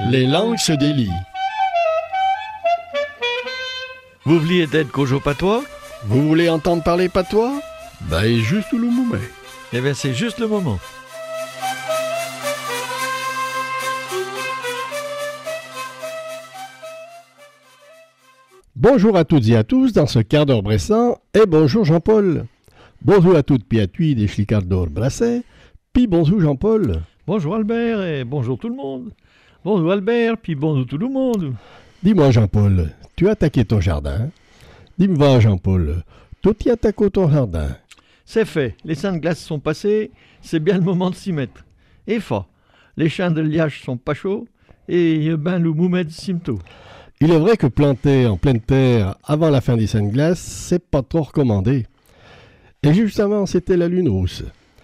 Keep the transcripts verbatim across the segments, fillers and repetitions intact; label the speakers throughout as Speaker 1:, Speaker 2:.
Speaker 1: Les langues se délient.
Speaker 2: Vous vouliez d'être Gojo Patois?
Speaker 1: Vous voulez entendre parler patois? Ben, juste le moumet.
Speaker 2: Eh bien, c'est juste le moment.
Speaker 1: Bonjour à toutes et à tous dans ce quart d'heure bressant, et bonjour Jean-Paul. Bonjour à toutes puis à tous des chlicardors brassés, puis bonjour Jean-Paul.
Speaker 2: Bonjour Albert et bonjour tout le monde. Bonjour Albert, puis bonjour tout le monde.
Speaker 1: Dis-moi Jean-Paul, tu as attaqué ton jardin? Dis-moi Jean-Paul, toi tu attaques ton jardin?
Speaker 2: C'est fait, les seins de glace sont passés, c'est bien le moment de s'y mettre. Et fa, les champs de liage sont pas chauds, et ben le moumet de simto.
Speaker 1: Il est vrai que planter en pleine terre avant la fin des seins de glace, c'est pas trop recommandé. Et justement, c'était la lune rousse.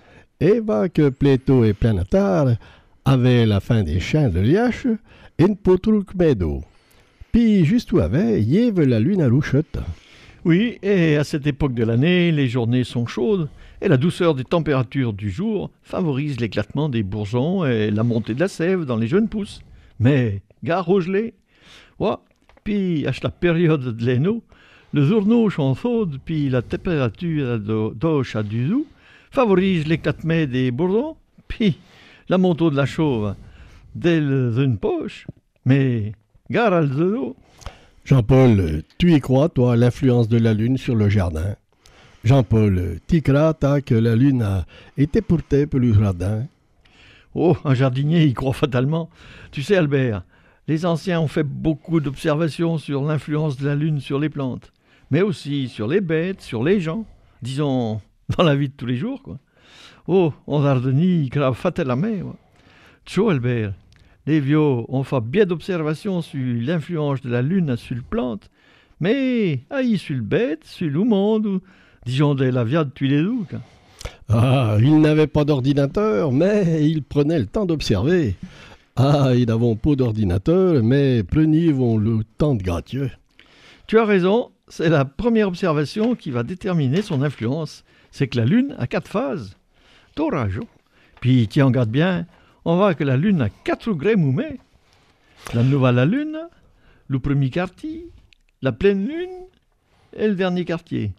Speaker 1: Et va que Plateau et Planétaire avaient la fin des champs de liage et une potrouque d'eau. Puis juste où avait, il y avait la lune à louchette.
Speaker 2: Oui, et à cette époque de l'année, les journées sont chaudes et la douceur des températures du jour favorise l'éclatement des bourgeons et la montée de la sève dans les jeunes pousses. Mais, gare au gelé, ouais, puis à la période de l'eno, le journaux sont chaudes, puis la température d'eau à du zou favorise l'éclatement des bourgeons, puis la montée de la chauve dès une poche, mais gare à l'eau.
Speaker 1: Jean-Paul, tu y crois, toi, l'influence de la lune sur le jardin? Jean-Paul, tu crois, toi, que la lune a été portée pour le jardin?
Speaker 2: Oh, un jardinier y croit fatalement. Tu sais, Albert, les anciens ont fait beaucoup d'observations sur l'influence de la lune sur les plantes, mais aussi sur les bêtes, sur les gens, disons, dans la vie de tous les jours, quoi. Oh, en jardinier, y croit fatalement. Tu vois, Albert, les vieux ont fait bien d'observations sur l'influence de la lune sur les plantes, mais aïe sur le bête, sur le monde, ou disons de la viande tous les jours.
Speaker 1: Ah, ils n'avaient pas d'ordinateur, mais ils prenaient le temps d'observer. Ah, ils n'avaient pas d'ordinateur, mais preniez-vous le temps de gratuit.
Speaker 2: Tu as raison, c'est la première observation qui va déterminer son influence. C'est que la lune a quatre phases. T'auras raison. Puis, tiens, on garde bien, on voit que la lune a quatre grès moumets. La nouvelle lune, le premier quartier, la pleine lune et le dernier quartier.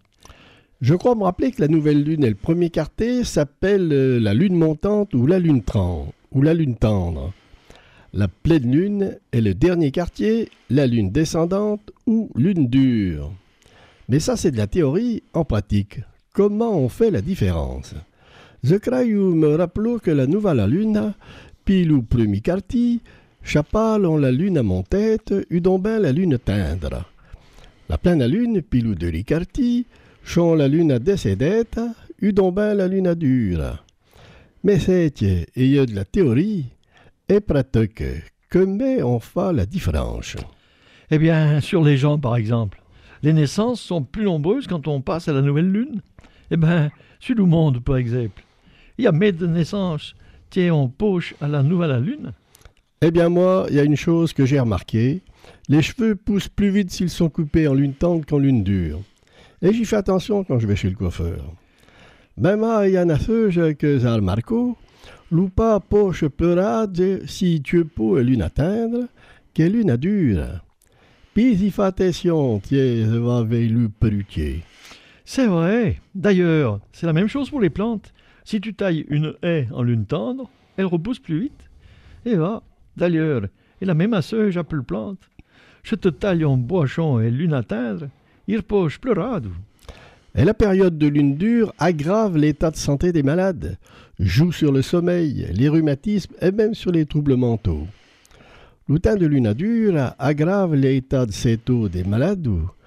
Speaker 1: Je crois me rappeler que la nouvelle lune et le premier quartier s'appellent euh, la lune montante ou la lune trente, ou la lune tendre. La pleine lune est le dernier quartier, la lune descendante ou lune dure. Mais ça, c'est de la théorie. En pratique, comment on fait la différence? Je crois me rappelons que la nouvelle lune, puis le premier quartier, chapal ont la lune à mon tête, udomben la lune tendre. La pleine lune, puis le deuxième quartier, sont la lune à décédette, udomben la lune à dure. Mais c'est, et il y a de la théorie, et pratique, comment on fait la différence?
Speaker 2: Eh bien, sur les gens, par exemple, les naissances sont plus nombreuses quand on passe à la nouvelle lune. Eh bien, sur le monde, par exemple, il y a mais de naissances, tiens, on poche à la nouvelle lune.
Speaker 1: Eh bien, moi, il y a une chose que j'ai remarquée. Les cheveux poussent plus vite s'ils sont coupés en lune tendre qu'en lune dure. Et j'y fais attention quand je vais chez le coiffeur. Ben, moi, il y en a ceux que j'ai remarqué. Loupa poche pleurade si tu peux lune atteindre, que lune à dure. Puis il fait attention, tiens, je vais avec le perruquier.
Speaker 2: C'est vrai. D'ailleurs, c'est la même chose pour les plantes. Si tu tailles une haie en lune tendre, elle repousse plus vite. Et va, d'ailleurs, et la même à ceux j'appelle plante. Je te taille en boisson et lune atteindre, il repousse pleurade.
Speaker 1: Et la période de lune dure aggrave l'état de santé des malades, joue sur le sommeil, les rhumatismes et même sur les troubles mentaux. Le temps de lune dure aggrave l'état de santé des malades,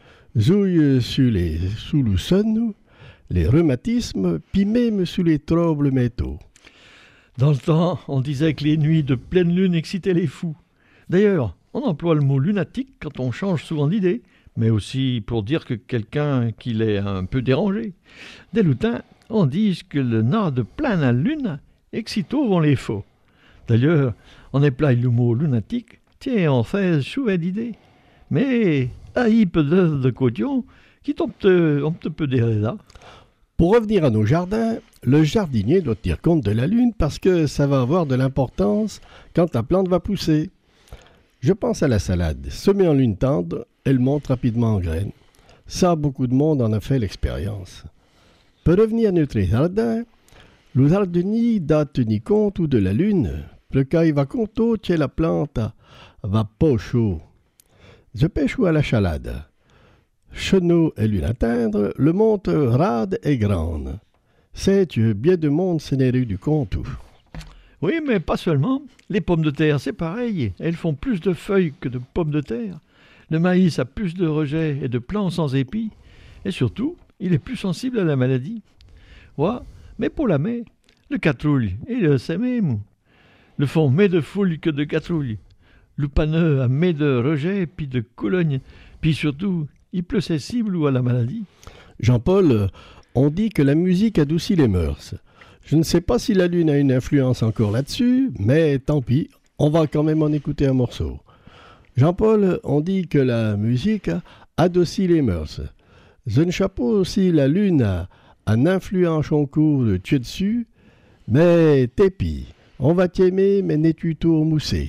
Speaker 1: joue sur, les, sous le son, les rhumatismes, puis même sur les troubles mentaux.
Speaker 2: Dans le temps, on disait que les nuits de pleine lune excitaient les fous. D'ailleurs, on emploie le mot lunatique quand on change souvent d'idée, mais aussi pour dire que quelqu'un qu'il est un peu dérangé. Dès le temps, on dit que le nord de pleine lune excito vont les faux. D'ailleurs, on emploie le mot lunatique, tiens, on fait souvent d'idées. Mais, il peut être de cotion qui tombe un petit peu derrière.
Speaker 1: Pour revenir à nos jardins, le jardinier doit tenir compte de la lune parce que ça va avoir de l'importance quand la plante va pousser. Je pense à la salade. Semée en lune tendre, elle monte rapidement en graines. Ça, beaucoup de monde en a fait l'expérience. Pour revenir à notre jardin, le jardinier doit tenir compte de la lune, parce qu'il va compter que la plante va pas chaud. Je pêche à la chalade. Chenot et lune atteindre, le monte rade et grande. C'est que bien de monde s'en est du compte.
Speaker 2: Oui, mais pas seulement. Les pommes de terre, c'est pareil. Elles font plus de feuilles que de pommes de terre. Le maïs a plus de rejets et de plants sans épis. Et surtout, il est plus sensible à la maladie. Ouais, mais pour la mai, le catrouille, il le sait même. Le fond met de foule que de catrouille. Le paneux a met de rejets puis de cologne. Puis surtout, il pleut sensible ou à la maladie.
Speaker 1: Jean-Paul, on dit que la musique adoucit les mœurs. Je ne sais pas si la lune a une influence encore là-dessus, mais tant pis, on va quand même en écouter un morceau. Jean-Paul, on dit que la musique adoucit les mœurs. Je ne sais pas si la lune a une influence encore de tuer dessus, mais tépi, on va t'aimer, mais n'es-tu tout moussé.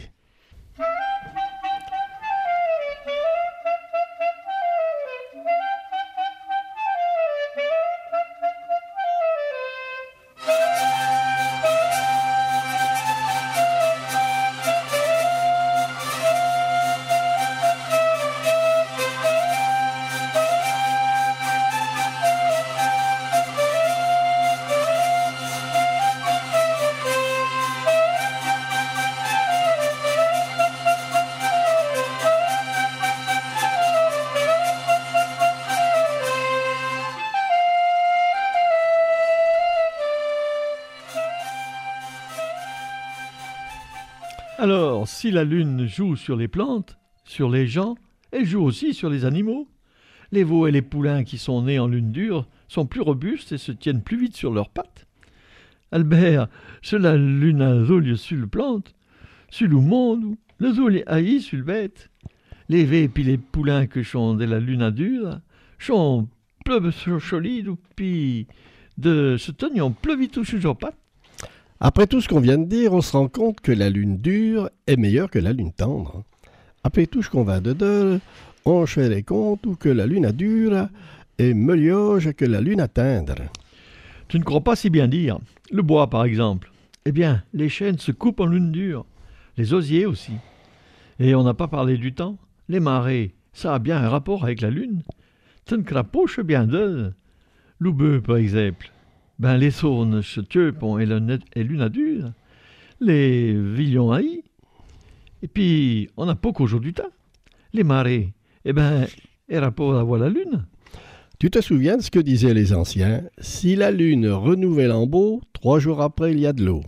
Speaker 2: Alors, si la lune joue sur les plantes, sur les gens, elle joue aussi sur les animaux. Les veaux et les poulains qui sont nés en lune dure sont plus robustes et se tiennent plus vite sur leurs pattes. Albert, sur la lune a zolie sur le plante, sur le monde, le zolie haï sur le bête. Les vets puis les poulains que sont de la lune dure sont plus solides puis de se tenir plus vite sur leurs pattes.
Speaker 1: Après tout ce qu'on vient de dire, on se rend compte que la lune dure est meilleure que la lune tendre. Après tout ce qu'on va de dire, on se rend compte que la lune dure est meilleure que la lune tendre.
Speaker 2: Tu ne crois pas si bien dire. Le bois, par exemple. Eh bien, les chênes se coupent en lune dure. Les osiers aussi. Et on n'a pas parlé du temps. Les marées, ça a bien un rapport avec la lune. Tu ne crapoches bien d'eux. Loubeux, par exemple. Ben, les saurnes se tuepont et la lune dure. Les villons haïs. Et puis, on n'a pas qu'au jour du temps. Les marées, eh ben, et rapport à voir la lune.
Speaker 1: Tu te souviens de ce que disaient les anciens? Si la lune renouvelle en beau, trois jours après, il y a de l'eau.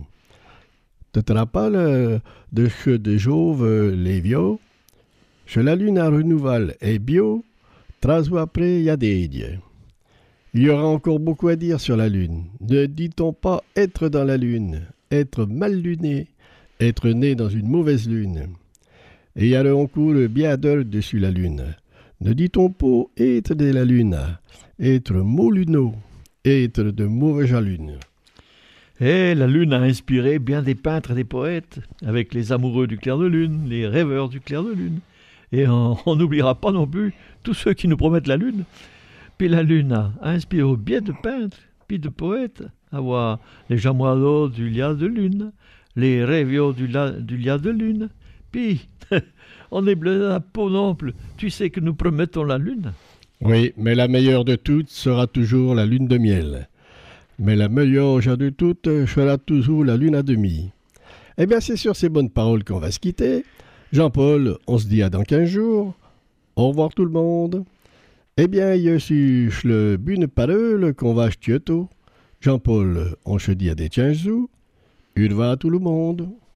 Speaker 1: Tu te rappelles de ce de Jove, les vieux? Si la lune renouvelle est bio, trois jours après, il y a des dieux. Il y aura encore beaucoup à dire sur la lune. Ne dit-on pas être dans la lune, être mal luné, être né dans une mauvaise lune? Et il y a encore bien d'heures dessus la lune. Ne dit-on pas être de la lune, être mot luneau, être de mauvaise lune?
Speaker 2: Et la lune a inspiré bien des peintres et des poètes, avec les amoureux du clair de lune, les rêveurs du clair de lune. Et on n'oubliera pas non plus tous ceux qui nous promettent la lune. Puis la lune a inspiré bien de peintres, puis de poètes, à voir les jamoiseaux du liard de lune, les rêviaux du, la, du liard de lune. Puis, on est bleu à la peau non-plus, tu sais que nous promettons la lune.
Speaker 1: Oui, mais la meilleure de toutes sera toujours la lune de miel. Mais la meilleure de toutes sera toujours la lune à demi. Eh bien, c'est sur ces bonnes paroles qu'on va se quitter. Jean-Paul, on se dit à dans quinze jours. Au revoir tout le monde. Eh bien, je suis le bune parole qu'on va acheter tout. Jean-Paul, on se dit à des quinze jours. Une va à tout le monde.